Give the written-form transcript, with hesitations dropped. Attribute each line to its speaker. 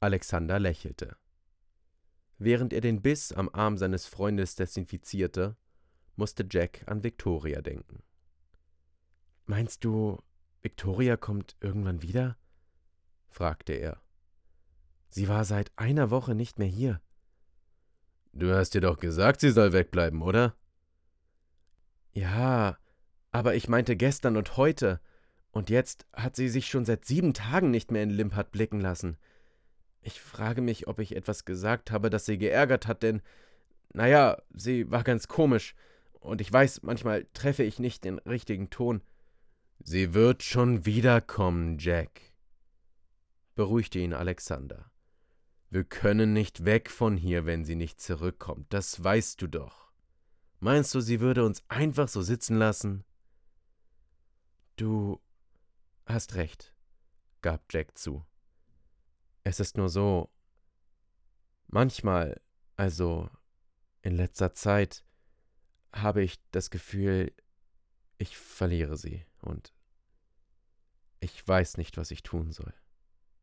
Speaker 1: Alexander lächelte. Während er den Biss am Arm seines Freundes desinfizierte, musste Jack an Victoria denken. »Meinst du, Victoria kommt irgendwann wieder?« fragte er. »Sie war seit einer Woche nicht mehr hier.« »Du hast ihr doch gesagt, sie soll wegbleiben, oder?« »Ja, aber ich meinte gestern und heute. Und jetzt hat sie sich schon seit 7 Tagen nicht mehr in Limpert blicken lassen. Ich frage mich, ob ich etwas gesagt habe, das sie geärgert hat, denn, naja, sie war ganz komisch. Und ich weiß, manchmal treffe ich nicht den richtigen Ton.« »Sie wird schon wiederkommen, Jack«, beruhigte ihn Alexander. »Wir können nicht weg von hier, wenn sie nicht zurückkommt, das weißt du doch. Meinst du, sie würde uns einfach so sitzen lassen?« »Du hast recht«, gab Jack zu. »Es ist nur so, manchmal, also in letzter Zeit, habe ich das Gefühl, ich verliere sie und ich weiß nicht, was ich tun soll.«